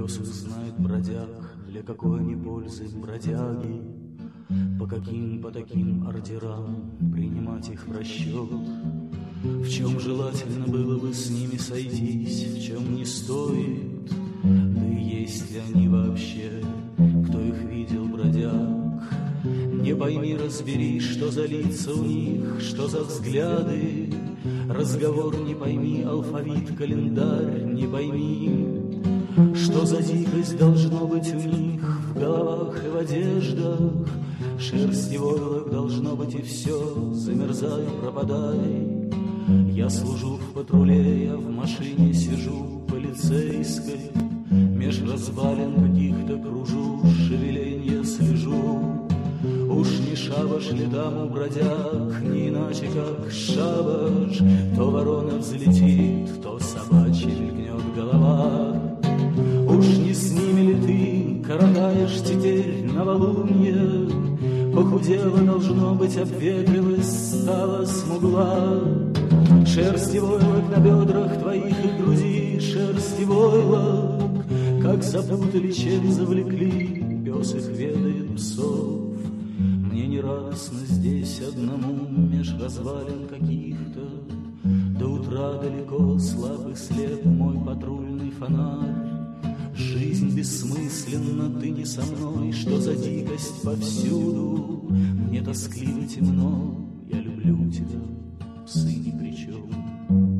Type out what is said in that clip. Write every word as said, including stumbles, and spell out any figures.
пес их знает бродяг, для какой они пользы бродяги, по каким, по таким ордерам принимать их в расчет. В чем желательно было бы с ними сойтись, в чем не стоит, да и есть ли они вообще, кто их видел бродяг. Не пойми, разбери, что за лица у них, что за взгляды, разговор не пойми, алфавит, календарь не пойми, что за дикость должно быть у них в головах и в одеждах. Шерсть и войлок должно быть, и все, замерзай, пропадай. Я служу в патруле, я в машине сижу полицейской, меж развалин каких-то кружу, шевеленье слежу. Уж не шабаш ли там у бродяг, не иначе как шабаш. То ворона взлетит, то собачья мелькнет голова. Уж не с ними ли ты коротаешь теперь новолунье? Похудела, должно быть, обветрилась, стала смугла. Шерсть и войлок на бедрах твоих и груди, шерсть и войлок, как запутали, чем завлекли, пес их ведает псов. Мне не радостно здесь одному, меж развалин каких-то. До утра далеко слаб и слеп мой патрульный фонарь. Жизнь бессмысленна, ты не со мной, что за дикость повсюду. Мне тоскливо темно, я люблю тебя, псы ни при чем.